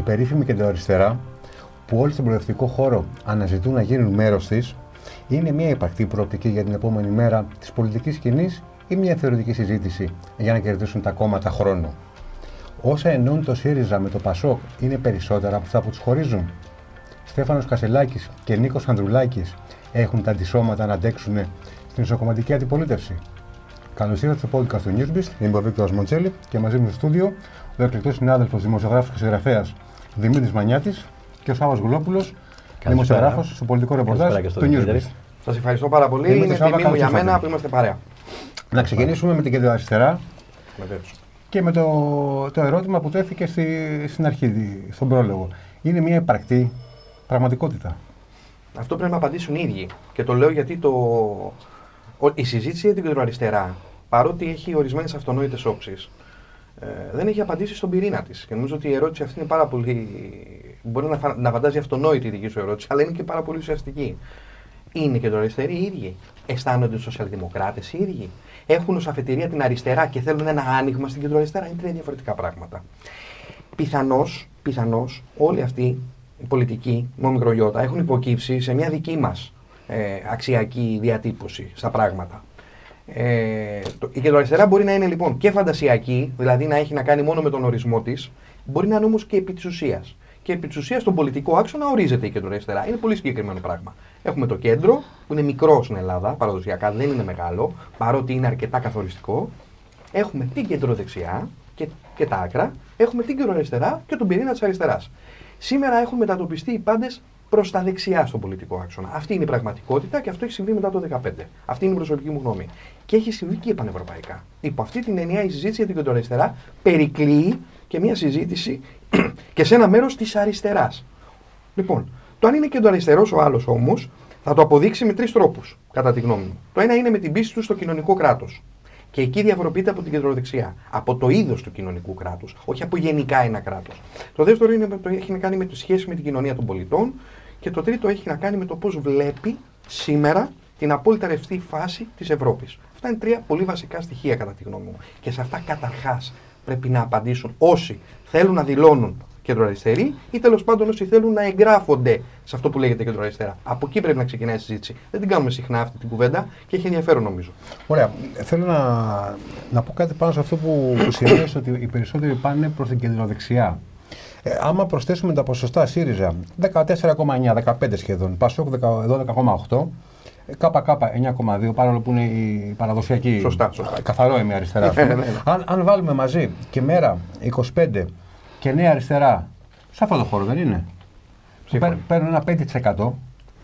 Η περίφημη κεντροαριστερά, που όλοι στον προοδευτικό χώρο αναζητούν να γίνουν μέρος της, είναι μια υπαρκτή προοπτική για την επόμενη μέρα της πολιτικής σκηνής ή μια θεωρητική συζήτηση για να κερδίσουν τα κόμματα χρόνο? Όσα ενώνουν το ΣΥΡΙΖΑ με το ΠΑΣΟΚ είναι περισσότερα από αυτά που τους χωρίζουν? Στέφανος Κασελάκης και Νίκος Ανδρουλάκης έχουν τα αντισώματα να αντέξουν στην ισοκομματική αντιπολίτευση? Καλώς ήρθατε στο podcast του Newsbeast. Είμαι ο Βίκτορας Μοντσέλη και μαζί μου στο στούντιο ο εκλεκτός συνάδελφος, δημοσιογράφος και συγγραφέας Δημήτρης Μανιάτης και ο Σάββας Γουλόπουλος, δημοσιογράφος στο πολιτικό ρεπορτάζ του Newsbeast. Σας ευχαριστώ πάρα πολύ. Είναι τιμή μου για μένα που είμαστε παρέα. Να ξεκινήσουμε με την κεντροαριστερά και με το ερώτημα που τέθηκε στην αρχή, στον πρόλογο. Είναι μια υπαρκτή πραγματικότητα? Αυτό πρέπει να απαντήσουν οι ίδιοι. Και το λέω γιατί η συζήτηση για την κεντροαριστερά, παρότι έχει ορισμένες αυτονόητες όψεις, δεν έχει απαντήσει στον πυρήνα της. Και νομίζω ότι η ερώτηση αυτή είναι πάρα πολύ. Μπορεί να φαντάζει αυτονόητη η δική σου ερώτηση, αλλά είναι και πάρα πολύ ουσιαστική. Είναι κεντροαριστεροί οι ίδιοι? Αισθάνονται οι σοσιαλδημοκράτες οι ίδιοι? Έχουν ως αφετηρία την αριστερά και θέλουν ένα άνοιγμα στην κεντροαριστερά? Είναι τρία διαφορετικά πράγματα. Πιθανώς όλοι αυτοί οι πολιτικοί, με μικρογιώτα, έχουν υποκύψει σε μια δική μας αξιακή διατύπωση στα πράγματα. Η κεντροαριστερά μπορεί να είναι λοιπόν και φαντασιακή, δηλαδή να έχει να κάνει μόνο με τον ορισμό της, μπορεί να είναι όμως και επί της ουσίας. Και επί της ουσίας στον πολιτικό άξονα ορίζεται η κεντροαριστερά. Είναι πολύ συγκεκριμένο πράγμα. Έχουμε το κέντρο, που είναι μικρό στην Ελλάδα, παραδοσιακά δεν είναι μεγάλο, παρότι είναι αρκετά καθοριστικό. Έχουμε την κεντροδεξιά και τα άκρα. Έχουμε την κεντροαριστερά και τον πυρήνα της αριστεράς. Σήμερα έχουν μετατοπιστεί οι πάντες προς τα δεξιά στον πολιτικό άξονα. Αυτή είναι η πραγματικότητα και αυτό έχει συμβεί μετά το 2015. Αυτή είναι η προσωπική μου γνώμη. Και έχει συμβεί και πανευρωπαϊκά. Υπό αυτή την ενιαία συζήτηση για την κεντροαριστερά περικλείει και μια συζήτηση και σε ένα μέρος της αριστεράς. Λοιπόν, το αν είναι κεντροαριστερός ο άλλος όμως θα το αποδείξει με τρεις τρόπους, κατά τη γνώμη μου. Το ένα είναι με την πίστη του στο κοινωνικό κράτος. Και εκεί διαφοροποιείται από την κεντροδεξιά. Από το είδος του κοινωνικού κράτους, όχι από γενικά ένα κράτος. Το δεύτερο έχει να κάνει με τη σχέση με την κοινωνία των πολιτών. Και το τρίτο έχει να κάνει με το πώς βλέπει σήμερα την απόλυτα ρευστή φάση της Ευρώπης. Αυτά είναι τρία πολύ βασικά στοιχεία, κατά τη γνώμη μου. Και σε αυτά καταρχάς πρέπει να απαντήσουν όσοι θέλουν να δηλώνουν κεντροαριστεροί ή τέλος πάντων όσοι θέλουν να εγγράφονται σε αυτό που λέγεται κεντροαριστερά. Από εκεί πρέπει να ξεκινάει η συζήτηση. Δεν την κάνουμε συχνά αυτή την κουβέντα και έχει ενδιαφέρον νομίζω. Ωραία. Θέλω να πω κάτι πάνω σε αυτό που σημαίνει ότι οι περισσότεροι πάνε προς την κεντροδεξιά. Άμα προσθέσουμε τα ποσοστά ΣΥΡΙΖΑ 14,9, 15 σχεδόν, ΠΑΣΟΚ 12,8, ΚΚ 9,2, παρόλο που είναι η παραδοσιακή. Σωστά. Καθαρό είμαι αριστερά. Αν βάλουμε μαζί και μέρα 25 και νέα αριστερά, σε αυτό το χώρο δεν είναι? Παίρνουν ένα 5%.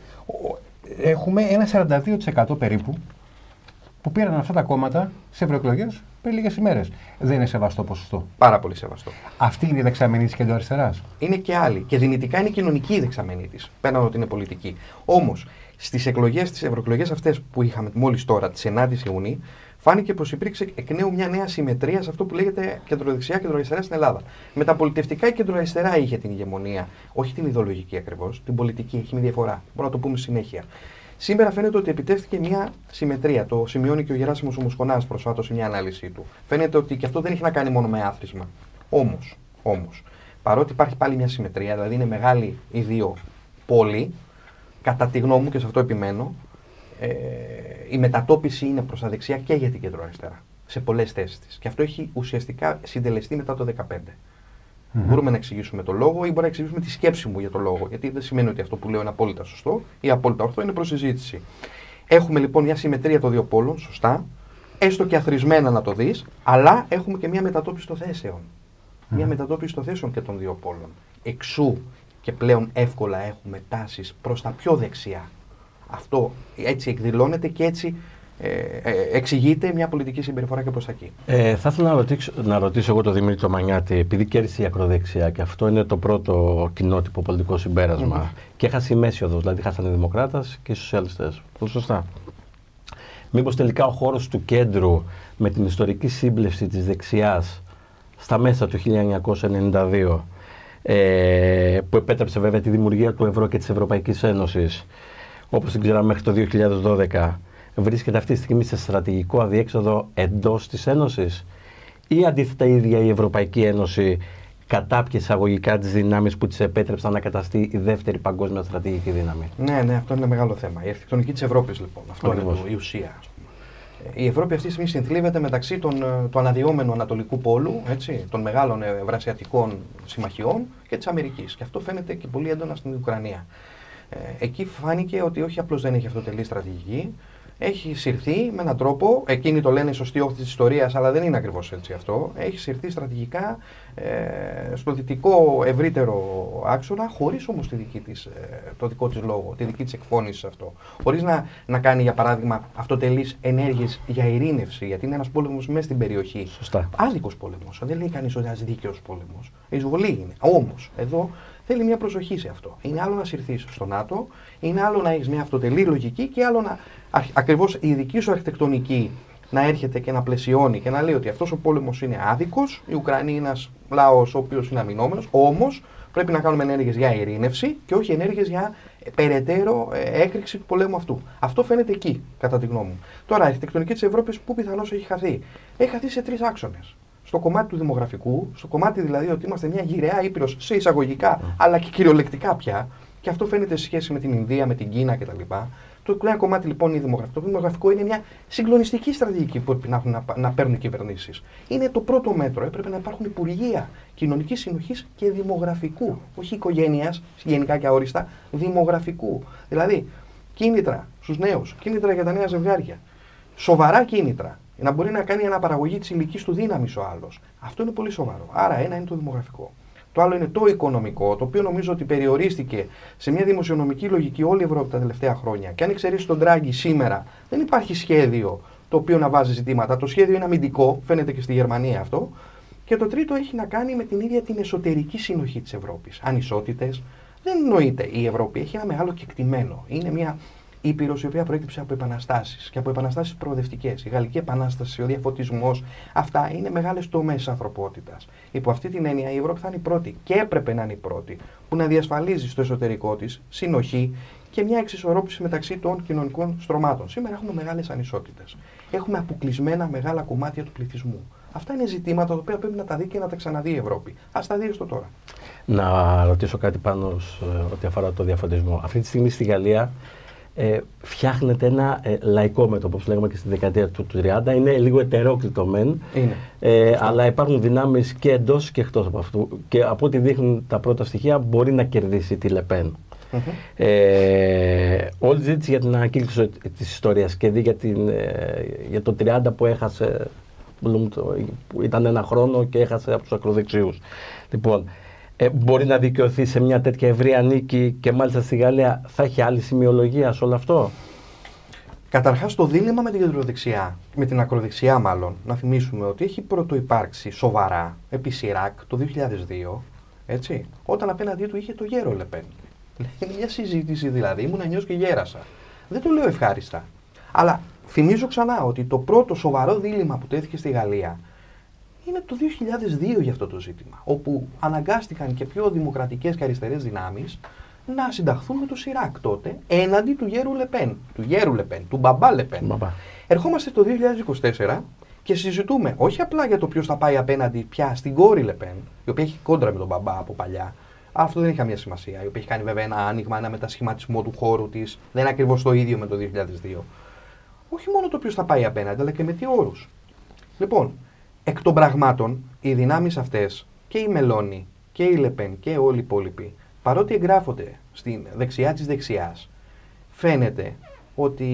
Έχουμε ένα 42% περίπου που πήραν αυτά τα κόμματα σε ευρωεκλογές πριν λίγες ημέρες. Δεν είναι σεβαστό ποσοστό? Πάρα πολύ σεβαστό. Αυτή είναι η δεξαμενή της κεντροαριστεράς? Είναι και άλλη. Και δυνητικά είναι κοινωνική η δεξαμενή της, πέραν ότι είναι πολιτική. Όμως, στις ευρωεκλογές αυτές που είχαμε μόλις τώρα, τις 9 Ιουνίου, φάνηκε πως υπήρξε εκ νέου μια νέα συμμετρία σε αυτό που λέγεται κεντροδεξιά, κεντροαριστερά στην Ελλάδα. Μεταπολιτευτικά η κεντροαριστερά είχε την ηγεμονία, όχι την ιδεολογική ακριβώς, την πολιτική, έχει μια διαφορά. Μπορούμε να το πούμε συνέχεια. Σήμερα φαίνεται ότι επιτεύχθηκε μια συμμετρία. Το σημειώνει και ο Γεράσιμος ο Μοσχονάς προσφάτως σε μια ανάλυση του. Φαίνεται ότι και αυτό δεν έχει να κάνει μόνο με άθροισμα. Όμως, παρότι υπάρχει πάλι μια συμμετρία, δηλαδή είναι μεγάλη οι δύο πόλοι, κατά τη γνώμη μου και σε αυτό επιμένω, η μετατόπιση είναι προς τα δεξιά και για την κεντροαριστερά. Σε πολλές θέσεις της. Και αυτό έχει ουσιαστικά συντελεστεί μετά το 2015. Μπορούμε να εξηγήσουμε το λόγο ή μπορούμε να εξηγήσουμε τη σκέψη μου για το λόγο. Γιατί δεν σημαίνει ότι αυτό που λέω είναι απόλυτα σωστό ή απόλυτα ορθό, είναι προς συζήτηση. Έχουμε λοιπόν μια συμμετρία των δύο πόλων, σωστά, έστω και αθροισμένα να το δεις, αλλά έχουμε και μια μετατόπιση των θέσεων. Μια μετατόπιση των θέσεων και των δύο πόλων. Εξού και πλέον εύκολα έχουμε τάσεις προς τα πιο δεξιά. Αυτό έτσι εκδηλώνεται και έτσι εξηγείται μια πολιτική συμπεριφορά και προς τα εκεί. Θα ήθελα να ρωτήσω εγώ τον Δημήτρη το Μανιάτη, επειδή κέρδισε η ακροδεξιά και αυτό είναι το πρώτο κοινότυπο πολιτικό συμπέρασμα και έχασε η μέση οδός, δηλαδή χάσαν οι δημοκράτες και οι σοσιαλιστές. Πολύ σωστά. Μήπως τελικά ο χώρος του κέντρου με την ιστορική σύμπλευση της δεξιάς στα μέσα του 1992 που επέτρεψε βέβαια τη δημιουργία του ευρώ και της Ευρωπαϊκής Ένωσης, όπως την ξέραμε μέχρι το 2012, βρίσκεται αυτή τη στιγμή σε στρατηγικό αδιέξοδο εντός της Ένωσης ή αντίθετα η ίδια η Ευρωπαϊκή Ένωση κατάπιε εισαγωγικά τις δυνάμεις που της επέτρεψαν να καταστεί η δεύτερη παγκόσμια στρατηγική δύναμη. Ναι, αυτό είναι μεγάλο θέμα. Η αρχιτεκτονική της Ευρώπης, λοιπόν. Αυτό Ακριβώς. είναι η ουσία. Η Ευρώπη αυτή τη στιγμή συνθλίβεται μεταξύ του αναδυόμενου Ανατολικού Πόλου, έτσι, των μεγάλων ευρασιατικών συμμαχιών και της Αμερικής. Και αυτό φαίνεται και πολύ έντονα στην Ουκρανία. Εκεί φάνηκε ότι όχι απλώς δεν έχει αυτοτελή στρατηγική, έχει συρθεί με έναν τρόπο, εκείνοι το λένε σωστή όχθη της ιστορίας, αλλά δεν είναι ακριβώς έτσι αυτό. Έχει συρθεί στρατηγικά στο δυτικό ευρύτερο άξονα, χωρίς όμως το δικό της λόγο, τη δική της εκφώνηση σε αυτό. Χωρίς να κάνει, για παράδειγμα, αυτοτελείς ενέργειες για ειρήνευση, γιατί είναι ένας πόλεμος μέσα στην περιοχή. Σωστά. Άδικος πόλεμος. Δεν λέει κανείς ότι είναι ένας δίκαιος πόλεμος. Εισβολή είναι. Όμως, εδώ θέλει μια προσοχή σε αυτό. Είναι άλλο να συρθείς στο ΝΑΤΟ, είναι άλλο να έχεις μια αυτοτελή λογική και άλλο να ακριβώς η δική σου αρχιτεκτονική να έρχεται και να πλαισιώνει και να λέει ότι αυτός ο πόλεμος είναι άδικος, η Ουκρανία είναι ένας λαός ο οποίος είναι αμυνόμενος, όμως πρέπει να κάνουμε ενέργειες για ειρήνευση και όχι ενέργειες για περαιτέρω έκρηξη του πολέμου αυτού. Αυτό φαίνεται εκεί, κατά τη γνώμη μου. Τώρα, η αρχιτεκτονική της Ευρώπης πού πιθανώς έχει χαθεί? Έχει χαθεί σε 3 άξονες. Στο κομμάτι του δημογραφικού, στο κομμάτι δηλαδή ότι είμαστε μια γυραιά ήπειρος σε εισαγωγικά, αλλά και κυριολεκτικά πια, και αυτό φαίνεται σε σχέση με την Ινδία, με την Κίνα κτλ. Το ένα κομμάτι λοιπόν είναι δημογραφικό. Το δημογραφικό είναι μια συγκλονιστική στρατηγική που πρέπει να παίρνουν οι κυβερνήσεις. Είναι το πρώτο μέτρο. Έπρεπε να υπάρχουν υπουργεία κοινωνικής συνοχής και δημογραφικού. Όχι οικογένειας, γενικά και αόριστα, δημογραφικού. Δηλαδή, κίνητρα στους νέους, κίνητρα για τα νέα ζευγάρια. Σοβαρά κίνητρα. Να μπορεί να κάνει αναπαραγωγή της ηλικής του δύναμης ο άλλος. Αυτό είναι πολύ σοβαρό. Άρα, ένα είναι το δημογραφικό. Το άλλο είναι το οικονομικό, το οποίο νομίζω ότι περιορίστηκε σε μια δημοσιονομική λογική όλη η Ευρώπη τα τελευταία χρόνια. Και αν εξαιρέσει τον Ντράγκη σήμερα, δεν υπάρχει σχέδιο το οποίο να βάζει ζητήματα. Το σχέδιο είναι αμυντικό, φαίνεται και στη Γερμανία αυτό. Και το τρίτο έχει να κάνει με την ίδια την εσωτερική συνοχή της Ευρώπης. Ανισότητες. Δεν εννοείται. Η Ευρώπη έχει ένα μεγάλο κεκτημένο. Είναι μια ήπειρος η οποία προέκυψε από επαναστάσεις και από επαναστάσεις προοδευτικές. Η Γαλλική Επανάσταση, ο διαφωτισμός, αυτά είναι μεγάλες τομές της ανθρωπότητας. Υπό αυτή την έννοια η Ευρώπη θα είναι η πρώτη και έπρεπε να είναι η πρώτη που να διασφαλίζει στο εσωτερικό της συνοχή και μια εξισορρόπηση μεταξύ των κοινωνικών στρωμάτων. Σήμερα έχουμε μεγάλες ανισότητες. Έχουμε αποκλεισμένα μεγάλα κομμάτια του πληθυσμού. Αυτά είναι ζητήματα τα οποία πρέπει να τα δει και να τα ξαναδεί η Ευρώπη. Ας τα δει στο τώρα. Να ρωτήσω κάτι πάνω ό,τι αφορά το διαφωτισμό. Αυτή τη στιγμή στη Γαλλία φτιάχνεται ένα λαϊκό μέτωπο, όπως λέγαμε και στη δεκαετία του 30. Είναι λίγο ετερόκλητο μεν, αλλά υπάρχουν δυνάμεις και εντός και εκτός από αυτού. Και από ό,τι δείχνουν τα πρώτα στοιχεία, μπορεί να κερδίσει τη Λεπέν. Όλη η ζήτηση για την ανακύκλωση της ιστορίας και για το 30 που έχασε, που ήταν ένα χρόνο και έχασε από τους ακροδεξιούς. Λοιπόν, μπορεί να δικαιωθεί σε μια τέτοια ευρεία νίκη και μάλιστα στη Γαλλία θα έχει άλλη σημειολογία σε όλο αυτό? Καταρχάς το δίλημμα με την κεντροδεξιά, με την ακροδεξιά μάλλον, να θυμίσουμε ότι έχει πρωτουπάρξει σοβαρά επί Σιράκ το 2002, έτσι, όταν απέναντί του είχε το γέρο Λεπέν. Είναι μια συζήτηση δηλαδή, ήμουν νιός και γέρασα. Δεν το λέω ευχάριστα. Αλλά θυμίζω ξανά ότι το πρώτο σοβαρό δίλημμα που τέθηκε στη Γαλλία είναι το 2002 για αυτό το ζήτημα, όπου αναγκάστηκαν και πιο δημοκρατικές και αριστερές δυνάμεις να συνταχθούν με το Σιράκ τότε έναντι του γέρου Λεπέν, του μπαμπά Λεπέν. Ερχόμαστε το 2024 και συζητούμε όχι απλά για το ποιος θα πάει απέναντι πια στην κόρη Λεπέν, η οποία έχει κόντρα με τον μπαμπά από παλιά, αλλά αυτό δεν έχει καμία σημασία, η οποία έχει κάνει βέβαια ένα άνοιγμα, ένα μετασχηματισμό του χώρου της, δεν είναι ακριβώς το ίδιο με το 2002. Όχι μόνο το ποιος θα πάει απέναντι, αλλά και με τι όρους. Λοιπόν, εκ των πραγμάτων, οι δυνάμεις αυτές, και η Μελώνη και η Λεπέν και όλοι οι υπόλοιποι, παρότι εγγράφονται στην δεξιά της δεξιάς, φαίνεται ότι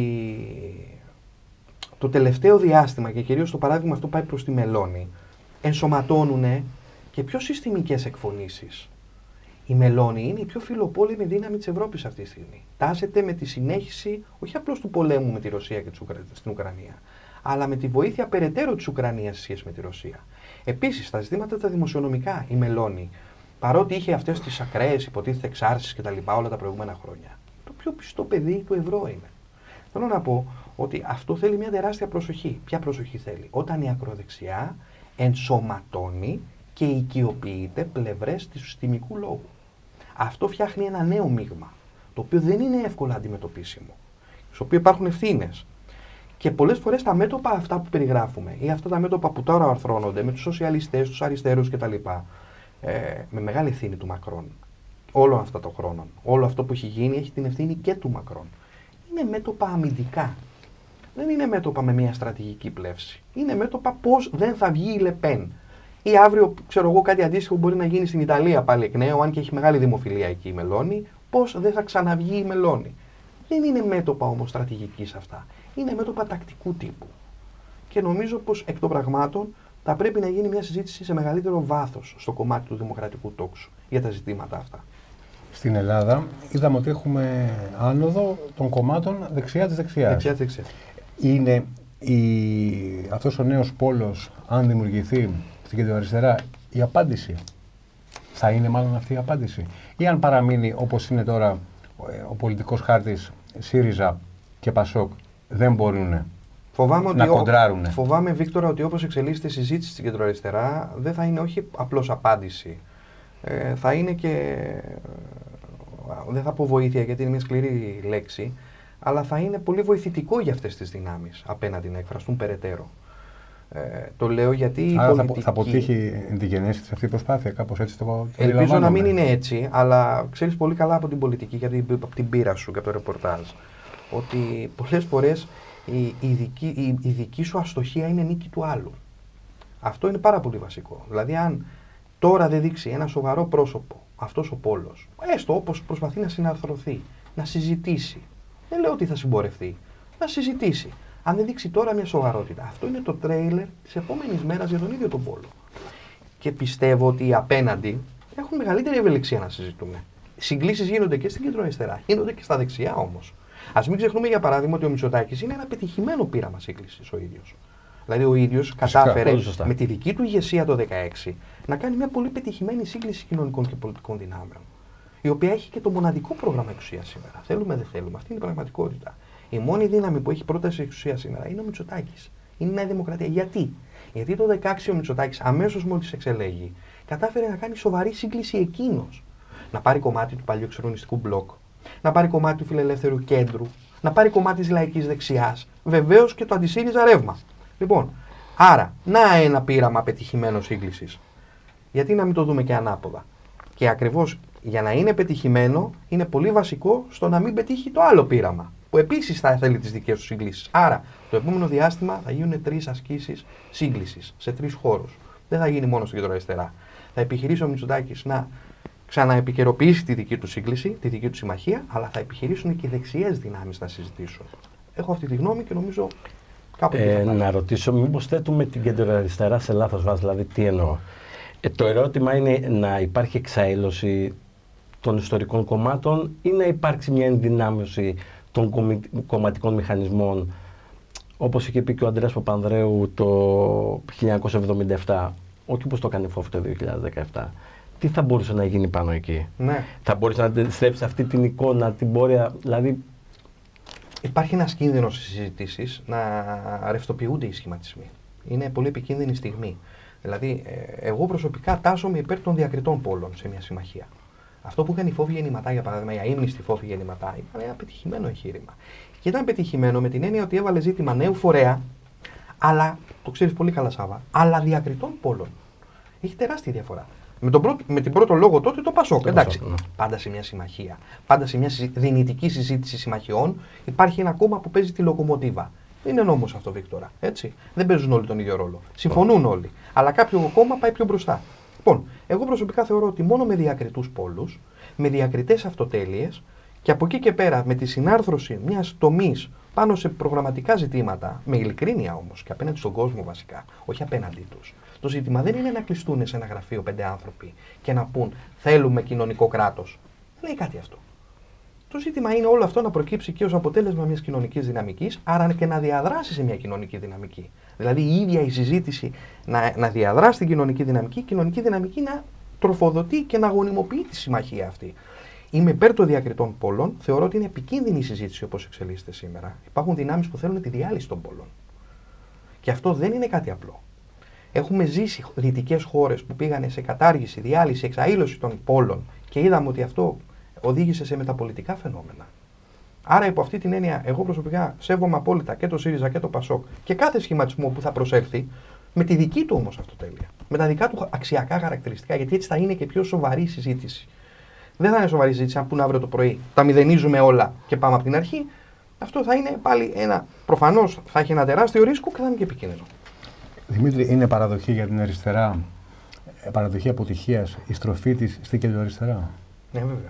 το τελευταίο διάστημα, και κυρίως το παράδειγμα αυτό πάει προς τη Μελώνη, ενσωματώνουν και πιο συστημικές εκφωνήσεις. Η Μελώνη είναι η πιο φιλοπόλεμη δύναμη της Ευρώπης αυτή τη στιγμή. Τάσεται με τη συνέχιση όχι απλώς του πολέμου με τη Ρωσία και στην Ουκρανία, αλλά με τη βοήθεια περαιτέρω της Ουκρανίας σε σχέση με τη Ρωσία. Επίσης, στα ζητήματα τα δημοσιονομικά, η Μελώνη, παρότι είχε αυτές τις ακραίες υποτίθεται εξάρσεις κτλ. Όλα τα προηγούμενα χρόνια, το πιο πιστό παιδί του ευρώ είναι. Θέλω να πω ότι αυτό θέλει μια τεράστια προσοχή. Ποια προσοχή θέλει? Όταν η ακροδεξιά ενσωματώνει και οικειοποιείται πλευρές του συστημικού λόγου. Αυτό φτιάχνει ένα νέο μείγμα, το οποίο δεν είναι εύκολα αντιμετωπίσιμο, στο οποίο υπάρχουν ευθύνες. Και πολλές φορές τα μέτωπα αυτά που περιγράφουμε ή αυτά τα μέτωπα που τώρα αρθρώνονται με τους σοσιαλιστές, τους αριστερούς κτλ. με μεγάλη ευθύνη του Μακρόν. Όλων αυτά των χρόνων. Όλο αυτό που έχει γίνει έχει την ευθύνη και του Μακρόν. Είναι μέτωπα αμυντικά. Δεν είναι μέτωπα με μια στρατηγική πλεύση. Είναι μέτωπα πώς δεν θα βγει η Λεπέν. Ή αύριο, ξέρω εγώ, κάτι αντίστοιχο μπορεί να γίνει στην Ιταλία πάλι εκ νέου, αν και έχει μεγάλη δημοφιλία εκεί η Μελώνη, πώς δεν θα ξαναβγεί η Μελώνη. Δεν είναι μέτωπα όμως στρατηγικής αυτά. Είναι μέτωπα τακτικού τύπου. Και νομίζω πως εκ των πραγμάτων θα πρέπει να γίνει μια συζήτηση σε μεγαλύτερο βάθος στο κομμάτι του δημοκρατικού τόξου για τα ζητήματα αυτά. Στην Ελλάδα είδαμε ότι έχουμε άνοδο των κομμάτων δεξιά της δεξιάς. Δεξιά. Είναι αυτός ο νέος πόλος, αν δημιουργηθεί στην κεντροαριστερά, η απάντηση. Θα είναι μάλλον αυτή η απάντηση. Ή αν παραμείνει όπως είναι τώρα ο πολιτικός χάρτης ΣΥΡΙΖΑ και ΠΑΣΟΚ, δεν μπορούν να κοντράρουν. Φοβάμαι, Βίκτορα, ότι όπως εξελίσσεται η συζήτηση στην κεντροαριστερά, δεν θα είναι όχι απλώς απάντηση. Θα είναι και, δεν θα πω βοήθεια γιατί είναι μια σκληρή λέξη, αλλά θα είναι πολύ βοηθητικό για αυτές τις δυνάμεις απέναντι να εκφραστούν περαιτέρω. Το λέω γιατί θα αποτύχει την γενέση σε αυτή η προσπάθεια, κάπως έτσι το ελπίζω να μην είναι έτσι, αλλά ξέρεις πολύ καλά από την πολιτική, γιατί από την πείρα σου και από το ρεπορτάζ, ότι πολλές φορές η δική σου αστοχία είναι νίκη του άλλου. Αυτό είναι πάρα πολύ βασικό. Δηλαδή, αν τώρα δεν δείξει ένα σοβαρό πρόσωπο αυτός ο πόλος, έστω όπως προσπαθεί να συναρθρωθεί, να συζητήσει, δεν λέω ότι θα συμπορευτεί, να συζητήσει. Αν δεν δείξει τώρα μια σοβαρότητα, αυτό είναι το τρέιλερ της επόμενης μέρας για τον ίδιο τον πόλο. Και πιστεύω ότι οι απέναντι έχουν μεγαλύτερη ευελιξία να συζητούμε. Συγκλήσεις γίνονται και στην κεντροαριστερά, γίνονται και στα δεξιά όμως. Ας μην ξεχνούμε για παράδειγμα ότι ο Μητσοτάκης είναι ένα πετυχημένο πείραμα σύγκλησης ο ίδιος. Δηλαδή ο ίδιος κατάφερε με τη δική του ηγεσία το 2016 να κάνει μια πολύ πετυχημένη σύγκληση κοινωνικών και πολιτικών δυνάμεων. Η οποία έχει και το μοναδικό πρόγραμμα εξουσίας σήμερα. Θέλουμε, δεν θέλουμε. Αυτή είναι η πραγματικότητα. Η μόνη δύναμη που έχει πρόταση εξουσίας σήμερα είναι ο Μητσοτάκης. Είναι η Νέα Δημοκρατία. Γιατί? Γιατί το 2016 ο Μητσοτάκης αμέσως μόλις εξελέγει κατάφερε να κάνει σοβαρή σύγκληση εκείνος. Να πάρει κομμάτι του παλιού εξορρονιστικού μπλοκ, να πάρει κομμάτι του φιλελεύθερου κέντρου, να πάρει κομμάτι της λαϊκής δεξιάς, βεβαίως και το αντισύριζα ρεύμα. Λοιπόν, άρα, να ένα πείραμα πετυχημένο σύγκλησης. Γιατί να μην το δούμε και ανάποδα? Και ακριβώς για να είναι πετυχημένο, είναι πολύ βασικό στο να μην πετύχει το άλλο πείραμα, που επίσης θα θέλει τις δικές του σύγκλησεις. Άρα, το επόμενο διάστημα θα γίνουν 3 ασκήσεις σύγκλησης σε 3 χώρους. Δεν θα γίνει μόνο στην κεντροαριστερά. Θα επιχειρήσει ο Μητσοτάκης να ξαναεπικαιροποιήσει τη δική του σύγκληση, τη δική του συμμαχία, αλλά θα επιχειρήσουν και οι δεξιές δυνάμεις να συζητήσουν. Έχω αυτή τη γνώμη και νομίζω κάπου να ρωτήσω, μήπως θέτουμε την κεντροαριστερά σε λάθος βάση, δηλαδή τι εννοώ? Το ερώτημα είναι να υπάρχει εξαήλωση των ιστορικών κομμάτων ή να υπάρξει μια ενδυνάμωση των κομματικών μηχανισμών, όπως είχε πει και ο Ανδρέας Παπανδρέου το 1977, όχι όπως το έκανε Φόβη το 2017. Τι θα μπορούσε να γίνει πάνω εκεί? Ναι. Θα μπορούσε να αντιστρέψει αυτή την εικόνα, την πορεία, δηλαδή... Υπάρχει ένας κίνδυνος στις συζητήσεις να ρευστοποιούνται οι σχηματισμοί. Είναι πολύ επικίνδυνη στιγμή. Δηλαδή, εγώ προσωπικά τάσσομαι υπέρ των διακριτών πόλων σε μια συμμαχία. Αυτό που είχαν οι Φόβοι Γεννηματά, για παράδειγμα, οι αείμνηστοι Φόβοι Γεννηματά, ήταν ένα πετυχημένο εγχείρημα. Και ήταν πετυχημένο με την έννοια ότι έβαλε ζήτημα νέου φορέα, αλλά, το ξέρεις πολύ καλά Σάβα, αλλά διακριτών πόλων. Έχει τεράστια διαφορά. Με την πρώτο λόγο τότε το ΠΑΣΟΚ. Εντάξει, πάντα σε μια συμμαχία, πάντα σε μια δυνητική συζήτηση συμμαχιών υπάρχει ένα κόμμα που παίζει τη λοκομοτίβα. Δεν είναι νόμος αυτό, Βίκτορα. Έτσι. Δεν παίζουν όλοι τον ίδιο ρόλο. Συμφωνούν όλοι. Αλλά κάποιο κόμμα πάει πιο μπροστά. Λοιπόν, εγώ προσωπικά θεωρώ ότι μόνο με διακριτούς πόλους, με διακριτές αυτοτέλειες και από εκεί και πέρα με τη συνάρθρωση μιας τομής πάνω σε προγραμματικά ζητήματα, με ειλικρίνεια όμως και απέναντι στον κόσμο βασικά, όχι απέναντί τους. Το ζήτημα δεν είναι να κλειστούν σε ένα γραφείο 5 άνθρωποι και να πούν θέλουμε κοινωνικό κράτος. Δεν λέει κάτι αυτό. Το ζήτημα είναι όλο αυτό να προκύψει και ως αποτέλεσμα μιας κοινωνικής δυναμικής, άρα και να διαδράσει σε μια κοινωνική δυναμική. Δηλαδή η ίδια η συζήτηση να διαδράσει την κοινωνική δυναμική να τροφοδοτεί και να γονιμοποιεί τη συμμαχία αυτή. Είμαι υπέρ των διακριτών πόλων, θεωρώ ότι είναι επικίνδυνη η συζήτηση όπως εξελίσσεται σήμερα. Υπάρχουν δυνάμεις που θέλουν τη διάλυση των πόλων. Και αυτό δεν είναι κάτι απλό. Έχουμε ζήσει δυτικές χώρες που πήγανε σε κατάργηση, διάλυση, εξαήλωση των πόλων και είδαμε ότι αυτό οδήγησε σε μεταπολιτικά φαινόμενα. Άρα, υπό αυτή την έννοια, εγώ προσωπικά σέβομαι απόλυτα και το ΣΥΡΙΖΑ και το ΠΑΣΟΚ και κάθε σχηματισμό που θα προσέλθει, με τη δική του όμως αυτοτέλεια. με τα δικά του αξιακά χαρακτηριστικά, γιατί έτσι θα είναι και πιο σοβαρή συζήτηση. Δεν θα είναι σοβαρή συζήτηση αν πούνε αύριο το πρωί, τα μηδενίζουμε όλα και πάμε από την αρχή. Αυτό θα είναι πάλι προφανώς θα έχει ένα τεράστιο ρίσκο και θα είναι και επικίνδυνο. Δημήτρη, είναι παραδοχή για την αριστερά, παραδοχή αποτυχίας, η στροφή της στη κεντροαριστερά? Ναι, βέβαια,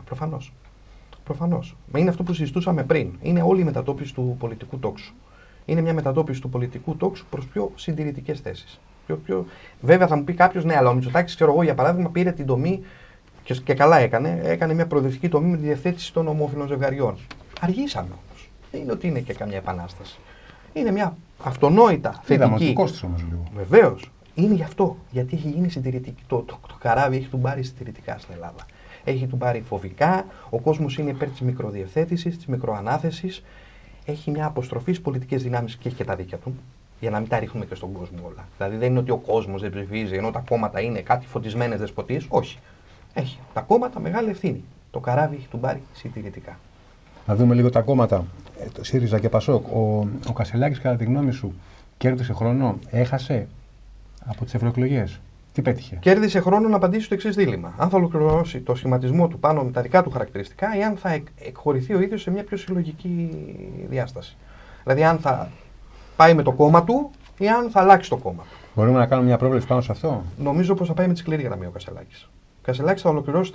προφανώς. Μα είναι αυτό που συζητούσαμε πριν. Είναι όλη η μετατόπιση του πολιτικού τόξου. Είναι μια μετατόπιση του πολιτικού τόξου προς πιο συντηρητικές θέσεις. Βέβαια, θα μου πει κάποιος, ναι, αλλά ο Μητσοτάκης, ξέρω εγώ, για παράδειγμα, πήρε την τομή και καλά έκανε μια προοδευτική τομή με τη διευθέτηση των ομόφυλων ζευγαριών. Αργήσαμε όμως. Δεν είναι ότι είναι και καμιά επανάσταση. Είναι μια αυτονόητα θετική. Είδαμε ότι κόστησε όμως λίγο. Βεβαίως. Είναι γι' αυτό. Γιατί έχει γίνει συντηρητική. Το καράβι έχει του πάρει συντηρητικά στην Ελλάδα. Έχει του πάρει φοβικά. Ο κόσμος είναι υπέρ της μικροδιευθέτησης, της μικροανάθεσης. Έχει μια αποστροφή στις πολιτικές δυνάμεις και έχει και τα δίκια του. Για να μην τα ρίχνουμε και στον κόσμο όλα. Δηλαδή δεν είναι ότι ο κόσμος δεν ψηφίζει ενώ τα κόμματα είναι κάτι φωτισμένες δεσποτείες. Όχι. Έχει τα κόμματα μεγάλη ευθύνη. Το καράβι έχει του πάρει συντηρητικά. Να δούμε λίγο τα κόμματα. Το ΣΥΡΙΖΑ και ΠΑΣΟΚ. Ο Κασελάκης, κατά τη γνώμη σου, κέρδισε χρόνο, έχασε από τις ευρωεκλογές? Τι πέτυχε? Κέρδισε χρόνο να απαντήσει στο εξής δίλημμα. Αν θα ολοκληρώσει το σχηματισμό του πάνω με τα δικά του χαρακτηριστικά ή αν θα εκχωρηθεί ο ίδιος σε μια πιο συλλογική διάσταση. Δηλαδή, αν θα πάει με το κόμμα του ή αν θα αλλάξει το κόμμα. Μπορούμε να κάνουμε μια πρόβλεψη πάνω σε αυτό? Νομίζω πως θα πάει με τη σκληρή γραμμή ο Κασελάκης. Ο Κασελάκης θα ολοκληρώσει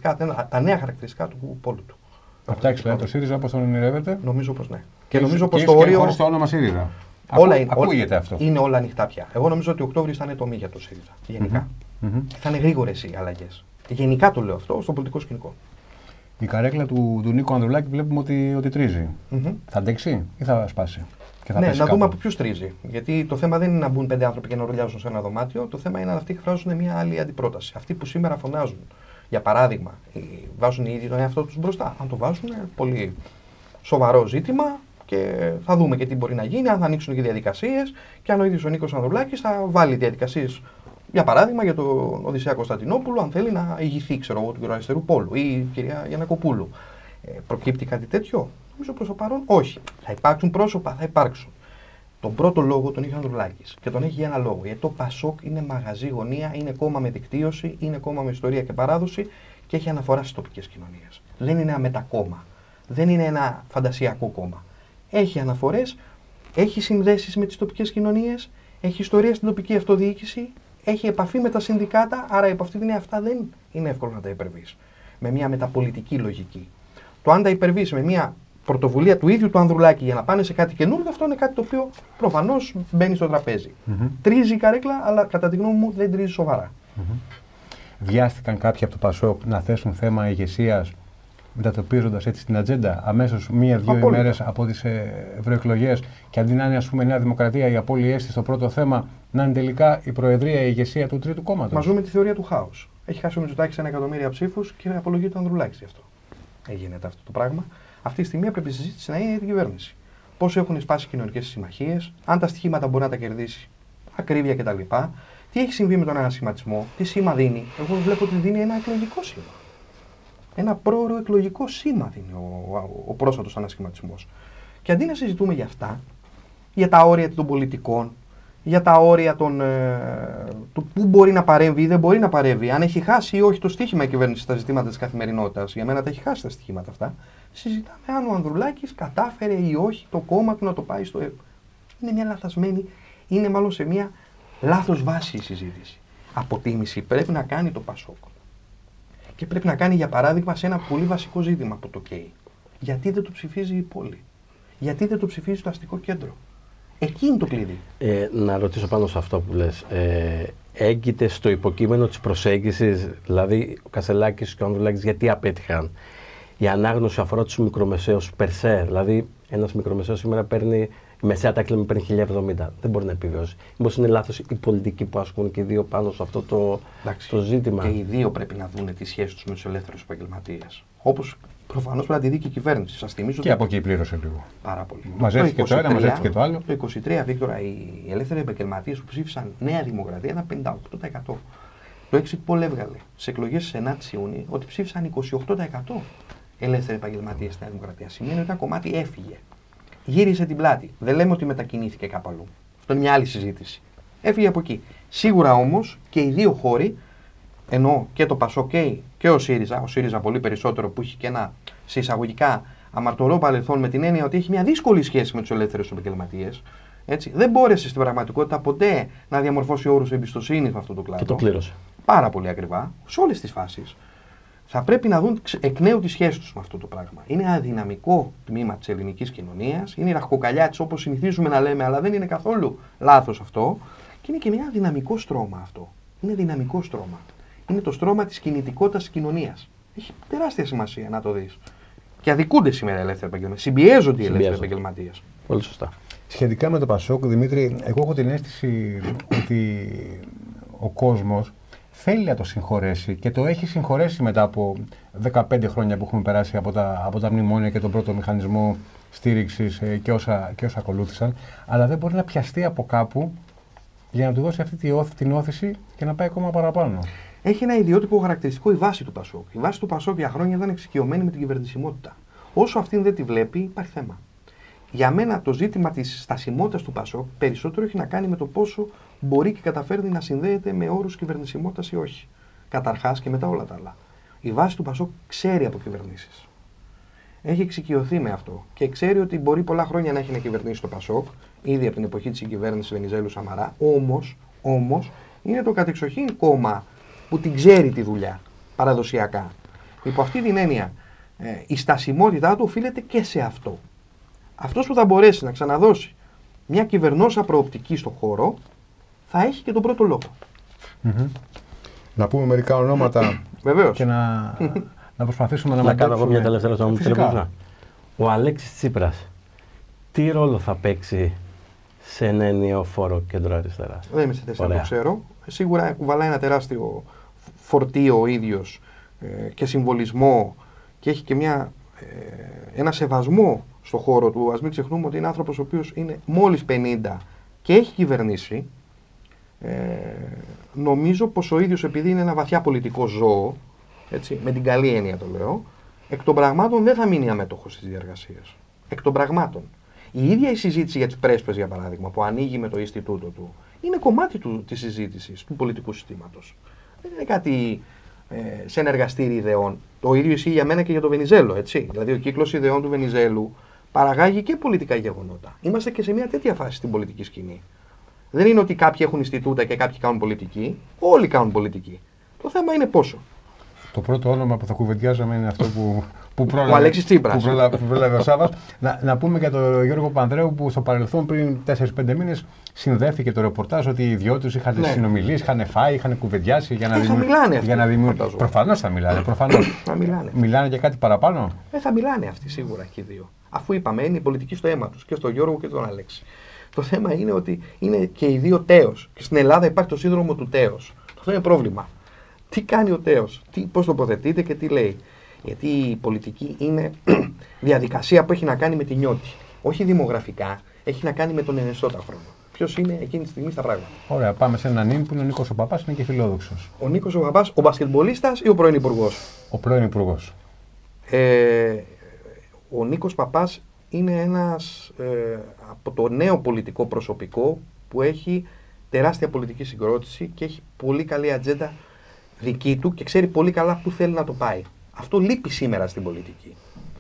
τα νέα χαρακτηριστικά του πόλου του. Θα φτιάξει δηλαδή το ΣΥΡΙΖΑ όπως τον ονειρεύεται? Νομίζω πως ναι. Και νομίζω πως το όριο. Χωρίς το όνομα ΣΥΡΙΖΑ. Ακούγεται αυτό. Είναι όλα ανοιχτά πια. Εγώ νομίζω ότι ο Οκτώβρης θα είναι το μη για το ΣΥΡΙΖΑ. Γενικά. Θα είναι γρήγορες οι αλλαγές. Γενικά το λέω αυτό στο πολιτικό σκηνικό. Η καρέκλα του Νίκο Ανδρουλάκη βλέπουμε ότι τρίζει. Θα αντέξει ή θα σπάσει? Και θα να δούμε από ποιους τρίζει. Γιατί το θέμα δεν είναι να μπουν 5 άνθρωποι και να ρουλιάζουν σε ένα δωμάτιο. Το θέμα είναι να αυτοί εκφράζουν μια άλλη αντιπρόταση. Αυτοί που σήμερα φωνάζουν, για παράδειγμα, βάζουν οι ίδιοι τον εαυτό τους μπροστά. Αν το βάζουν, πολύ σοβαρό ζήτημα και θα δούμε και τι μπορεί να γίνει, αν θα ανοίξουν και διαδικασίες και αν ο ίδιος ο Νίκος Ανδρουλάκης θα βάλει διαδικασίες. Για παράδειγμα, για τον Οδυσσέα Κωνσταντινόπουλο, αν θέλει να ηγηθεί, ξέρω εγώ, του κεντροαριστερού πόλου ή η κυρία Γιαννακοπούλου. Προκύπτει κάτι τέτοιο? Νομίζω προς το παρόν όχι. Θα υπάρξουν πρόσωπα, θα υπάρξουν. Τον πρώτο λόγο τον είχε ο Ανδρουλάκης και τον έχει για ένα λόγο. Γιατί το ΠΑΣΟΚ είναι μαγαζί γωνία, είναι κόμμα με δικτύωση, είναι κόμμα με ιστορία και παράδοση και έχει αναφορά στις τοπικές κοινωνίες. Δεν είναι ένα μετακόμμα. Δεν είναι ένα φαντασιακό κόμμα. Έχει αναφορές, έχει συνδέσεις με τις τοπικές κοινωνίες, έχει ιστορία στην τοπική αυτοδιοίκηση, έχει επαφή με τα συνδικάτα, άρα υπό αυτή την έννοια αυτά δεν είναι εύκολο να τα υπερβείς. Με μια μεταπολιτική λογική. Το αν τα υπερβείς με μια πρωτοβουλία του ίδιου του Ανδρουλάκη για να πάνε σε κάτι καινούργιο, αυτό είναι κάτι το οποίο προφανώς μπαίνει στο τραπέζι. Τρίζει η καρέκλα, αλλά κατά τη γνώμη μου δεν τρίζει σοβαρά. Βιάστηκαν κάποιοι από το ΠΑΣΟΚ να θέσουν θέμα ηγεσίας, μετατοπίζοντας έτσι την ατζέντα αμέσως 1-2 ημέρες από τις ευρωεκλογές, και αντί να είναι, ας πούμε, Νέα Δημοκρατία η απώλειή αίσθηση στο πρώτο θέμα, να είναι τελικά η Προεδρία, η ηγεσία του τρίτου κόμματος? Μας ζούμε τη θεωρία του χάους. Έχει χάσει ο Μητσοτάκης 1 εκατομμύριο ψήφους και απολογείται ο Ανδρουλάκης γι' αυτό. Έγινε αυτό το πράγμα. Αυτή τη στιγμή πρέπει η συζήτηση να είναι για την κυβέρνηση. Πώς έχουν σπάσει κοινωνικές συμμαχίες, αν τα στοιχήματα μπορεί να τα κερδίσει, ακρίβεια κτλ. Τι έχει συμβεί με τον ανασχηματισμό, τι σήμα δίνει? Εγώ βλέπω ότι δίνει ένα εκλογικό σήμα. Ένα πρόωρο εκλογικό σήμα δίνει ο πρόσφατος ανασχηματισμός. Και αντί να συζητούμε για αυτά, για τα όρια των πολιτικών, για τα όρια του πού μπορεί να παρέμβει ή δεν μπορεί να παρέμβει, αν έχει χάσει ή όχι το στοίχημα η κυβέρνηση στα ζητήματα της καθημερινότητας, για μένα τα έχει χάσει τα στοιχήματα αυτά, συζητάμε αν ο Ανδρουλάκης κατάφερε ή όχι το κόμμα του να το πάει στο ΕΠ. Είναι μια λαθασμένη, είναι μάλλον σε μια λάθος βάση η συζήτηση. Αποτίμηση πρέπει να κάνει το ΠΑΣΟΚ. Και πρέπει να κάνει, για παράδειγμα, σε ένα πολύ βασικό ζήτημα που το καίει. Γιατί δεν το ψηφίζει η πόλη? Γιατί δεν το ψηφίζει το αστικό κέντρο? Εκεί είναι το κλειδί. Να ρωτήσω πάνω σε αυτό που λες. Έγκυται στο υποκείμενο της προσέγγισης, δηλαδή ο Κασελάκης και ο Ανδρουλάκης γιατί απέτυχαν? Η ανάγνωση αφορά τους μικρομεσαίους περσέ. Δηλαδή, ένας μικρομεσαίος σήμερα παίρνει, η μεσαία τάξη παίρνει 1070. Δεν μπορεί να επιβιώσει. Μήπως είναι λάθος η πολιτική που ασκούν και οι δύο πάνω σε αυτό το ζήτημα? Και οι δύο πρέπει να δουν τη σχέση τους με τους ελεύθερους επαγγελματίες. Όπως προφανώς πρέπει να τη δει και η κυβέρνηση. Σας θυμίζω και από εκεί πλήρωσε λίγο. Πάρα πολύ. Μαζεύτηκε το ένα, μαζεύτηκε το άλλο. Το 23, Βίκτορα, οι ελεύθεροι επαγγελματίες που ψήφισαν Νέα Δημοκρατία ήταν 58%. Το exit poll έβγαλε στις εκλογές της 9ης Ιουνίου ότι ψήφισαν 28% ελεύθεροι επαγγελματίες στη Νέα Δημοκρατία. Σημαίνει ότι ένα κομμάτι έφυγε. Γύρισε την πλάτη. Δεν λέμε ότι μετακινήθηκε κάπου αλλού. Αυτό είναι μια άλλη συζήτηση. Έφυγε από εκεί. Σίγουρα όμως και οι δύο χώροι, ενώ και το ΠΑΣΟΚ και ο ΣΥΡΙΖΑ πολύ περισσότερο που έχει και ένα σε εισαγωγικά αμαρτωλό παρελθόν με την έννοια ότι έχει μια δύσκολη σχέση με τους ελεύθερους επαγγελματίες. Έτσι, δεν μπόρεσε στην πραγματικότητα ποτέ να διαμορφώσει όρους εμπιστοσύνης με αυτό το κλάδο. Και το πλήρωσε. Πάρα πολύ ακριβά, σε όλες τις φάσεις. Θα πρέπει να δουν εκ νέου τη σχέση τους με αυτό το πράγμα. Είναι αδυναμικό τμήμα της ελληνικής κοινωνίας, είναι η ραχοκοκαλιά της όπως συνηθίζουμε να λέμε, αλλά δεν είναι καθόλου λάθος αυτό. Και είναι και ένα δυναμικό στρώμα αυτό. Είναι δυναμικό στρώμα. Είναι το στρώμα της κινητικότητας της κοινωνίας. Έχει τεράστια σημασία να το δεις. Και αδικούνται σήμερα οι ελεύθεροι επαγγελματίες. Συμπιέζονται οι ελεύθεροι επαγγελματίες. Πολύ σωστά. Σχετικά με το ΠΑΣΟΚ, Δημήτρη, εγώ έχω την αίσθηση ότι ο κόσμος θέλει να το συγχωρέσει και το έχει συγχωρέσει μετά από 15 χρόνια που έχουμε περάσει από τα μνημόνια και τον πρώτο μηχανισμό στήριξης και όσα ακολούθησαν, αλλά δεν μπορεί να πιαστεί από κάπου για να του δώσει αυτή την όθηση και να πάει ακόμα παραπάνω. Έχει ένα ιδιότυπο χαρακτηριστικό η βάση του ΠΑΣΟΚ. Η βάση του ΠΑΣΟΚ για χρόνια ήταν εξοικειωμένη με την κυβερνησιμότητα. Όσο αυτήν δεν τη βλέπει, υπάρχει θέμα. Για μένα το ζήτημα της στασιμότητας του ΠΑΣΟΚ περισσότερο έχει να κάνει με το πόσο μπορεί και καταφέρνει να συνδέεται με όρους κυβερνησιμότητας ή όχι. Καταρχάς και μετά όλα τα άλλα. Η βάση του ΠΑΣΟΚ ξέρει από κυβερνήσεις. Έχει εξοικειωθεί με αυτό και ξέρει ότι μπορεί πολλά χρόνια να έχει να κυβερνήσει το ΠΑΣΟΚ, ήδη από την εποχή της συγκυβέρνησης Βενιζέλου Σαμαρά. Όμως είναι το κατεξοχήν κόμμα που την ξέρει τη δουλειά παραδοσιακά. Υπό αυτή την έννοια, η στασιμότητά του οφείλεται και σε αυτό. Αυτός που θα μπορέσει να ξαναδώσει μια κυβερνόσα προοπτική στον χώρο θα έχει και τον πρώτο λόγο. Να πούμε μερικά ονόματα Βεβαίως. Και να προσπαθήσουμε να κάνω εγώ μια τελευταία ερώτηση. Φυσικά. Ο Αλέξης Τσίπρας, τι ρόλο θα παίξει σε ένα ενιαίο φόρο κέντρο-αριστεράς? Δεν είμαι σε θέση να το ξέρω. Σίγουρα κουβαλάει ένα τεράστιο φορτίο ο ίδιος και συμβολισμό και έχει και ένα σεβασμό στο χώρο του. Ας μην ξεχνούμε ότι είναι άνθρωπος ο οποίος είναι μόλις 50 και έχει κυβερνήσει. Νομίζω πως ο ίδιος, επειδή είναι ένα βαθιά πολιτικό ζώο, έτσι, με την καλή έννοια το λέω, εκ των πραγμάτων δεν θα μείνει αμέτωχος στις διεργασίες. Εκ των πραγμάτων. Η ίδια η συζήτηση για τις πρέσπες, για παράδειγμα, που ανοίγει με το Ινστιτούτο του, είναι κομμάτι της συζήτησης του πολιτικού συστήματος. Δεν είναι κάτι σε ένα εργαστήρι ιδεών. Το ίδιο ισχύει για μένα και για το Βενιζέλο, έτσι. Δηλαδή, ο κύκλος ιδεών του Βενιζέλου παραγάγει και πολιτικά γεγονότα. Είμαστε και σε μια τέτοια φάση στην πολιτική σκηνή. Δεν είναι ότι κάποιοι έχουν Ινστιτούτα και κάποιοι κάνουν πολιτική. Όλοι κάνουν πολιτική. Το θέμα είναι πόσο. Το πρώτο όνομα που θα κουβεντιάζαμε είναι αυτό που πρόλαβε, ο Αλέξης Τσίπρας. Που πρόλαβε ο Σάββας. Να πούμε για τον Γιώργο Πανδρέου που στο παρελθόν πριν 4-5 μήνες συνδέθηκε το ρεπορτάζ ότι οι δυο τους είχαν συνομιλίες, είχαν φάει, είχαν κουβεντιάσει για να δημιουργήσουν. Προφανώς θα μιλάνε. Θα μιλάνε. Μιλάνε για κάτι παραπάνω. Θα μιλάνε αυτοί σίγουρα και οι δύο. Αφού είπαμε, είναι η πολιτική στο αίμα τους και στον Γιώργο και τον Αλέξη. Το θέμα είναι ότι είναι και οι δύο τέος. Και στην Ελλάδα υπάρχει το σύνδρομο του τέος. Αυτό είναι πρόβλημα. Τι κάνει ο τέος, πώς τοποθετείται και τι λέει. Γιατί η πολιτική είναι διαδικασία που έχει να κάνει με τη νιώτη. Όχι δημογραφικά, έχει να κάνει με τον ενεστώτα χρόνο. Ποιος είναι εκείνη τη στιγμή στα πράγματα. Ωραία, πάμε σε έναν νυν που είναι ο Νίκος ο Παπάς, είναι και φιλόδοξος. Ο Νίκος ο Παπάς, ο μπασκετμπολίστας ή ο πρώην υπουργός? Ο πρώην υπουργός. Ο Νίκος Παπάς είναι ένας από το νέο πολιτικό προσωπικό που έχει τεράστια πολιτική συγκρότηση και έχει πολύ καλή ατζέντα δική του και ξέρει πολύ καλά πού θέλει να το πάει. Αυτό λείπει σήμερα στην πολιτική.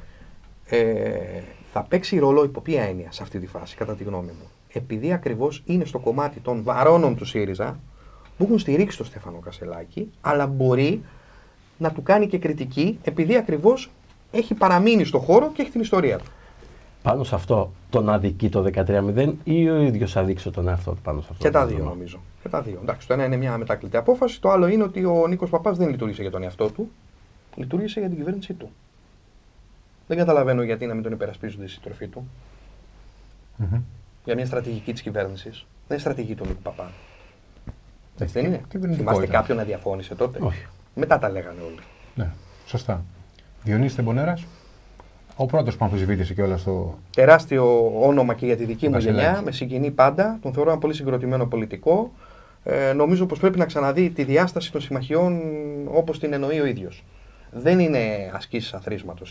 Θα παίξει ρόλο υπό ποια έννοια σε αυτή τη φάση, κατά τη γνώμη μου. Επειδή ακριβώς είναι στο κομμάτι των βαρώνων του ΣΥΡΙΖΑ που έχουν στηρίξει τον Στέφανο Κασσελάκη, αλλά μπορεί να του κάνει και κριτική επειδή ακριβώς έχει παραμείνει στο χώρο και έχει την ιστορία του. Πάνω σε αυτό τον αδικεί το 13-0 ή ο ίδιος αδείξε τον εαυτό του πάνω σε αυτό? Και τα δύο νομίζω. Και τα δύο. Εντάξει, το ένα είναι μια μετάκλητη απόφαση, το άλλο είναι ότι ο Νίκος Παπάς δεν λειτουργήσε για τον εαυτό του, λειτουργήσε για την κυβέρνησή του. Δεν καταλαβαίνω γιατί να μην τον υπερασπίζονται οι σύντροφοί του. Για μια στρατηγική της κυβέρνησης. Δεν είναι στρατηγική του Νίκου Παπά. Έτσι δεν είναι? Θυμάστε κάποιον να διαφώνησε τότε? Όχι. Μετά τα λέγανε όλοι. Ναι, σωστά. Διονύση Τεμπονέρας, ο πρώτος που αμφισβήτησε και όλα στο. Τεράστιο όνομα και για τη δική μου γενιά, με συγκινεί πάντα. Τον θεωρώ ένα πολύ συγκροτημένο πολιτικό. Νομίζω πως πρέπει να ξαναδεί τη διάσταση των συμμαχιών όπως την εννοεί ο ίδιος. Δεν είναι ασκήσεις αθροίσματος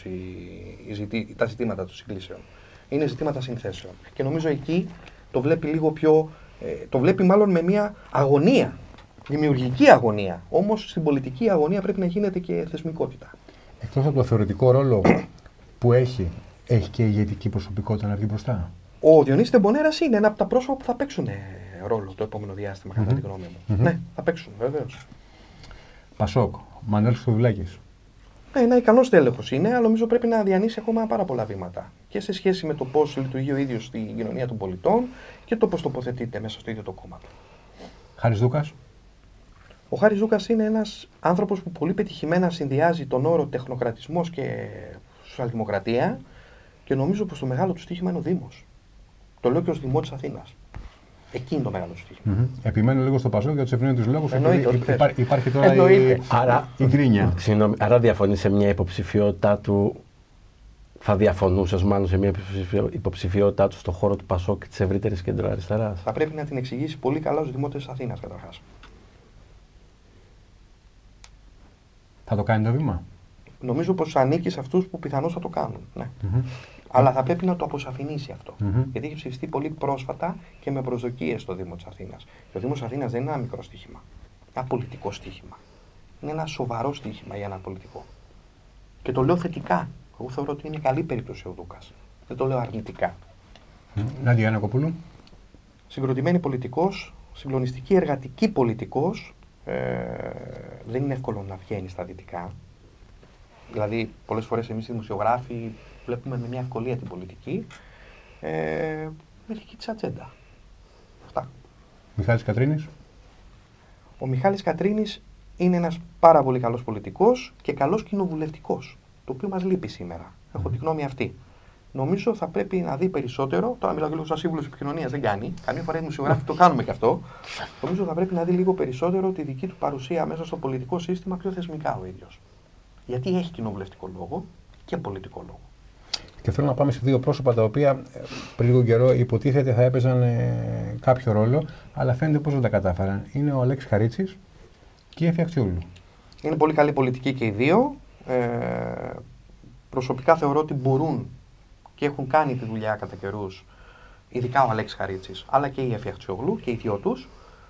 τα ζητήματα των συγκλήσεων. Είναι ζητήματα συνθέσεων. Και νομίζω εκεί το βλέπει λίγο πιο Το βλέπει μάλλον με μια αγωνία, δημιουργική αγωνία. Όμως στην πολιτική αγωνία πρέπει να γίνεται και θεσμικότητα. Εκτός από το θεωρητικό ρόλο που έχει και η ηγετική προσωπικότητα να βγει μπροστά. Ο Διονύσης Τεμπονέρας είναι ένα από τα πρόσωπα που θα παίξουν ρόλο το επόμενο διάστημα, κατά τη γνώμη μου. Ναι, θα παίξουν, βεβαίως. Πασόκ, Μανώλης Χρυστοδουλάκης. Ένα ικανός τέλεχος είναι, αλλά νομίζω πρέπει να διανύσει ακόμα πάρα πολλά βήματα. Και σε σχέση με το πώς λειτουργεί ο ίδιος στην κοινωνία των πολιτών και το πώς τοποθετείται μέσα στο ίδιο το κόμμα του. Χάρης Δούκας. Ο Χάρης Δούκας είναι ένας άνθρωπος που πολύ πετυχημένα συνδυάζει τον όρο τεχνοκρατισμός και σοσιαλδημοκρατία και νομίζω πως το μεγάλο του στοίχημα είναι ο Δήμος. Το λέω και ως Δημότης Αθήνας. Εκεί είναι το μεγάλο του στοίχημα. Επιμένω λίγο στο Πασόκ για τους ευνοϊκούς λόγους. Υπάρχει τώρα η γκρίνια. Συγγνώμη, άρα διαφωνεί σε μια υποψηφιότητά του. Θα διαφωνούσες μάλλον σε μια υποψηφιότητά του στον χώρο του Πασόκ και της ευρύτερης κεντροαριστεράς. Θα πρέπει να την εξηγήσει πολύ καλά στους Δημότες Αθήνας καταρχάς. Θα το κάνει το βήμα. Νομίζω πως ανήκει σε αυτούς που πιθανώς θα το κάνουν. Ναι. Αλλά θα πρέπει να το αποσαφηνίσει αυτό. Γιατί έχει ψηφιστεί πολύ πρόσφατα και με προσδοκίες στο Δήμο της Αθήνας. Και ο Δήμος της Αθήνας δεν είναι ένα μικρό στοίχημα. Ένα πολιτικό στοίχημα. Είναι ένα σοβαρό στοίχημα για ένα πολιτικό. Και το λέω θετικά. Εγώ θεωρώ ότι είναι μια καλή περίπτωση ο Δούκας. Δεν το λέω αρνητικά. Νάντια Γιαννακοπούλου. Συγκροτημένη πολιτικός, συγκλονιστική εργατική πολιτικός. Δεν είναι εύκολο να βγαίνει στα δυτικά. Δηλαδή, πολλές φορές εμείς οι δημοσιογράφοι βλέπουμε με μια ευκολία την πολιτική. Με δική της ατζέντα. Αυτά. Μιχάλης Κατρίνης. Ο Μιχάλης Κατρίνης είναι ένας πάρα πολύ καλός πολιτικός και καλός κοινοβουλευτικός. Το οποίο μας λείπει σήμερα. Έχω τη γνώμη αυτή. Νομίζω θα πρέπει να δει περισσότερο. Τώρα μιλάω και λίγο σαν σύμβουλος επικοινωνίας, δεν κάνει. Καμία φορά οι δημοσιογράφοι το κάνουμε και αυτό. Νομίζω θα πρέπει να δει λίγο περισσότερο τη δική του παρουσία μέσα στο πολιτικό σύστημα πιο θεσμικά ο ίδιος. Γιατί έχει κοινοβουλευτικό λόγο και πολιτικό λόγο. Και θέλω να πάμε σε δύο πρόσωπα τα οποία πριν λίγο καιρό υποτίθεται θα έπαιζαν κάποιο ρόλο, αλλά φαίνεται πως δεν τα κατάφεραν. Είναι ο Αλέξης Χαρίτσης και η Έφη Αξιόγλου. Είναι πολύ καλή πολιτική και οι δύο. Προσωπικά θεωρώ ότι μπορούν και έχουν κάνει τη δουλειά κατά καιρούς, ειδικά ο Αλέξης Χαρίτσης, αλλά και η Έφη Αξιόγλου και οι δυο τους.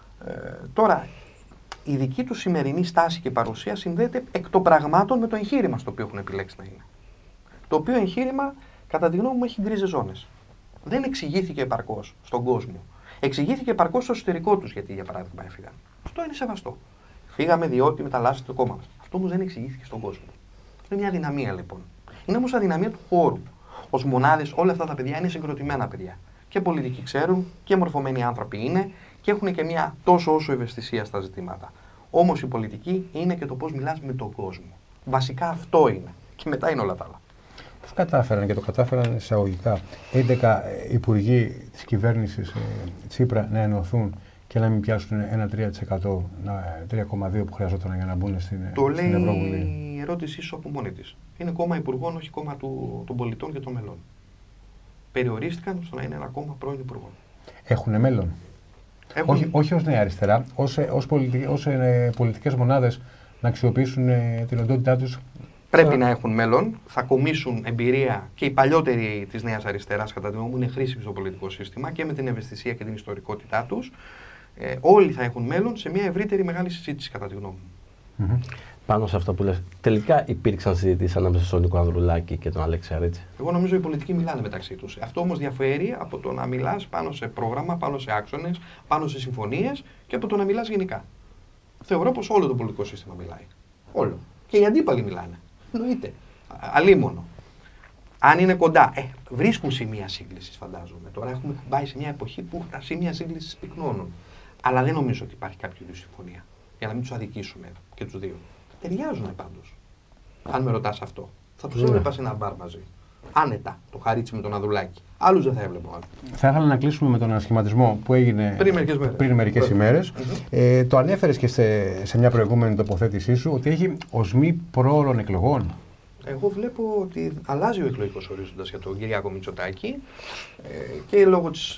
Τώρα, η δική του σημερινή στάση και παρουσία συνδέεται εκ των πραγμάτων με το εγχείρημα στο οποίο έχουν επιλέξει να είναι. Το οποίο εγχείρημα, κατά τη γνώμη μου, έχει γκρίζες ζώνες. Δεν εξηγήθηκε επαρκώς στον κόσμο. Εξηγήθηκε επαρκώς στο εσωτερικό τους γιατί, για παράδειγμα, έφυγαν. Αυτό είναι σεβαστό. Φύγαμε διότι μεταλλάσσεται το κόμμα μας. Αυτό όμως δεν εξηγήθηκε στον κόσμο. Είναι μια αδυναμία λοιπόν. Είναι όμως αδυναμία του χώρου. Ως μονάδες, όλα αυτά τα παιδιά είναι συγκροτημένα παιδιά. Και πολιτικοί ξέρουν και μορφωμένοι άνθρωποι είναι και έχουν και μια τόσο όσο ευαισθησία στα ζητήματα. Όμως η πολιτική είναι και το πώς μιλάς με τον κόσμο. Βασικά αυτό είναι. Και μετά είναι όλα τα άλλα. Πώς κατάφεραν και το κατάφεραν εισαγωγικά 11 υπουργοί της κυβέρνησης Τσίπρα να ενωθούν και να μην πιάσουν ένα 3%, 3,2% που χρειαζόταν για να μπουν στην Ευρωβουλή. Το λέει η ερώτησή σου από μόνη της. Είναι κόμμα υπουργών, όχι κόμμα των πολιτών και των μελών. Περιορίστηκαν στο να είναι ένα κόμμα πρώην υπουργών. Έχουν μέλλον. Όχι ως Νέα Αριστερά, ως πολιτικές μονάδες να αξιοποιήσουν την οντότητά τους. Πρέπει να έχουν μέλλον, θα κομίσουν εμπειρία και οι παλιότεροι της Νέας Αριστεράς, κατά τη γνώμη μου, είναι χρήσιμοι στο πολιτικό σύστημα και με την ευαισθησία και την ιστορικότητά τους. Όλοι θα έχουν μέλλον σε μια ευρύτερη μεγάλη συζήτηση, κατά τη γνώμη μου. Πάνω σε αυτό που λες, τελικά υπήρξαν συζητήσεις ανάμεσα στον Νίκο Ανδρουλάκη και τον Αλέξη Χαρίτση. Εγώ νομίζω οι πολιτικοί μιλάνε μεταξύ τους. Αυτό όμως διαφέρει από το να μιλάς πάνω σε πρόγραμμα, πάνω σε άξονες, πάνω σε συμφωνίες και από το να μιλάς γενικά. Θεωρώ πως όλο το πολιτικό σύστημα μιλάει. Όλο. Και οι αντίπαλοι μιλάνε. Εννοείται. Αλίμονο. Αν είναι κοντά, βρίσκουν σημεία σύγκλησης, φαντάζομαι. Τώρα έχουμε πάει σε μια εποχή που τα σημεία σύγκλησης πυκνώνουν. Αλλά δεν νομίζω ότι υπάρχει κάποιο είδους συμφωνία. Για να μην τους αδικήσουμε και τους δύο. Ταιριάζουν πάντως. Αν με ρωτάς αυτό, θα τους έβλεπα σε ένα μπαρ μαζί. Άνετα το Χαρίτσι με τον Ανδρουλάκη. Άλλους δεν θα έβλεπα. Θα ήθελα να κλείσουμε με τον ανασχηματισμό που έγινε πριν μερικές ημέρες. Το ανέφερες και σε μια προηγούμενη τοποθέτησή σου ότι έχει οσμή προώρων εκλογών. Εγώ βλέπω ότι αλλάζει ο εκλογικός ορίζοντας για τον Κυριάκο Μητσοτάκη και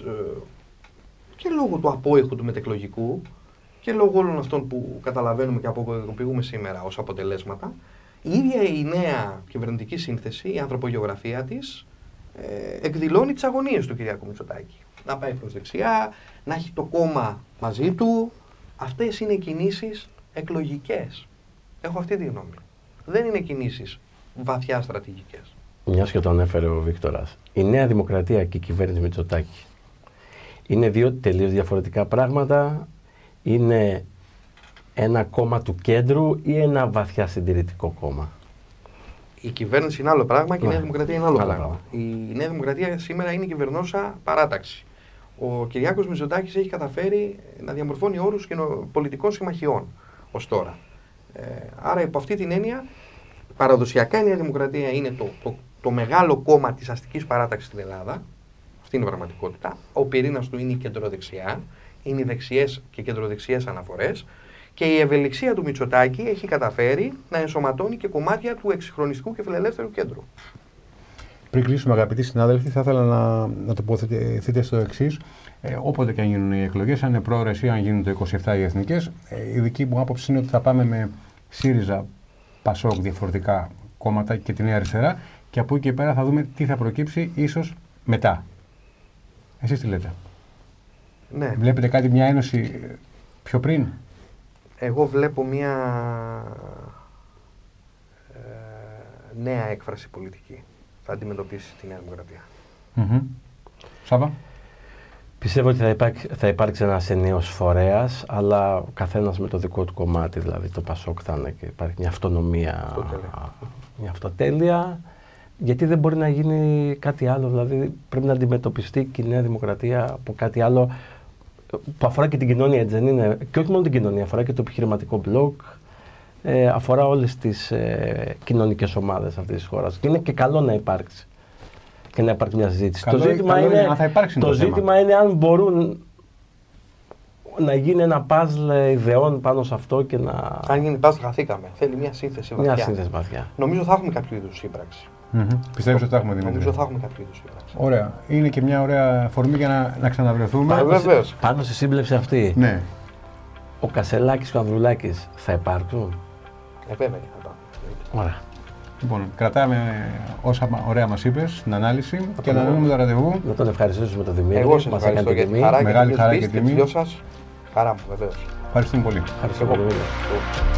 λόγω του απόϊχου του μετεκλογικού και λόγω όλων αυτών που καταλαβαίνουμε και αποκωδικοποιούμε σήμερα ως αποτελέσματα. Η ίδια η νέα κυβερνητική σύνθεση, η ανθρωπογεωγραφία της, εκδηλώνει τις αγωνίες του Κυριάκου Μητσοτάκη. να πάει προς δεξιά, να έχει το κόμμα μαζί του. Αυτές είναι κινήσεις εκλογικές. Έχω αυτή τη γνώμη. Δεν είναι κινήσεις βαθιά στρατηγικές. Μιας και το ανέφερε ο Βίκτορας, η Νέα Δημοκρατία και η κυβέρνηση Μητσοτάκη είναι δύο τελείως διαφορετικά πράγματα. Είναι ένα κόμμα του κέντρου ή ένα βαθιά συντηρητικό κόμμα? Η κυβέρνηση είναι άλλο πράγμα και η Νέα Δημοκρατία είναι άλλο πράγμα. πράγμα. Η Νέα Δημοκρατία σήμερα είναι κυβερνόσα παράταξη. Ο Κυριάκος Μητσοτάκης έχει καταφέρει να διαμορφώνει όρους πολιτικών συμμαχιών ως τώρα. Άρα, υπό αυτή την έννοια, παραδοσιακά η Νέα Δημοκρατία είναι το μεγάλο κόμμα της αστικής παράταξης στην Ελλάδα. Αυτή είναι η πραγματικότητα. Ο πυρήνας του είναι η κεντροδεξιά, είναι οι δεξιές και κεντροδεξιές αναφορές. Και η ευελιξία του Μητσοτάκη έχει καταφέρει να ενσωματώνει και κομμάτια του εξυγχρονιστικού και φιλελεύθερου κέντρου. Πριν κλείσουμε, αγαπητοί συνάδελφοι, θα ήθελα να τοποθετηθείτε στο εξής. Όποτε και αν γίνουν οι εκλογές, αν είναι πρόορες ή αν γίνουν το 27 οι εθνικές, η δική μου άποψη είναι ότι θα πάμε με ΣΥΡΙΖΑ, ΠΑΣΟΚ, διαφορετικά κόμματα και τη Νέα Αριστερά, και από εκεί και πέρα θα δούμε τι θα προκύψει ίσως μετά. Εσείς τι λέτε? Ναι. Βλέπετε μια ένωση πιο πριν? Εγώ βλέπω μια νέα έκφραση πολιτική θα αντιμετωπίσει τη Νέα Δημοκρατία. Σάβα. Πιστεύω ότι θα υπάρξει ένας ενιαίος φορέας, αλλά ο καθένας με το δικό του κομμάτι, δηλαδή το ΠΑΣΟΚ θα είναι και υπάρχει μια αυτονομία, μια αυτοτέλεια, γιατί δεν μπορεί να γίνει κάτι άλλο, δηλαδή πρέπει να αντιμετωπιστεί και η Νέα Δημοκρατία από κάτι άλλο που αφορά και την κοινωνία, έτσι δεν είναι? Και όχι μόνο την κοινωνία, αφορά και το επιχειρηματικό μπλοκ, αφορά όλες τις κοινωνικές ομάδες αυτής της χώρας. Και είναι και καλό να υπάρξει και να υπάρξει μια συζήτηση. Το ζήτημα είναι αν μπορούν να γίνει ένα παζλ ιδεών πάνω σε αυτό και να... Αν γίνει παζλ, χαθήκαμε. Θέλει μια σύνθεση βαθιά. Μια σύνθεση βαθιά. Νομίζω θα έχουμε κάποιο είδους σύμπραξη. Πιστεύεις ότι θα έχουμε, Δημήτρη? Νομίζω θα έχουμε κάποιο είδους σύμπραξη. Ωραία. Είναι και μια ωραία αφορμή για να ξαναβρεθούμε. Βεβαίως. Πάνω στη σύμπλευση αυτή, ναι, ο Κασελάκης και ο Ανδρουλάκης θα υπάρξουν? Βέβαια και θα πάμε. Ωραία. Λοιπόν, κρατάμε όσα ωραία μας είπες στην ανάλυση και να δούμε το ραντεβού. Να τον ευχαριστήσουμε τον Δημήτρη. Εγώ σας ευχαριστώ για τη χαρά Μεγάλη χαρά και τιμή. Χαρά μου, βεβαίως. Ευχαριστούμε πολύ. Ευχαριστώ πολύ.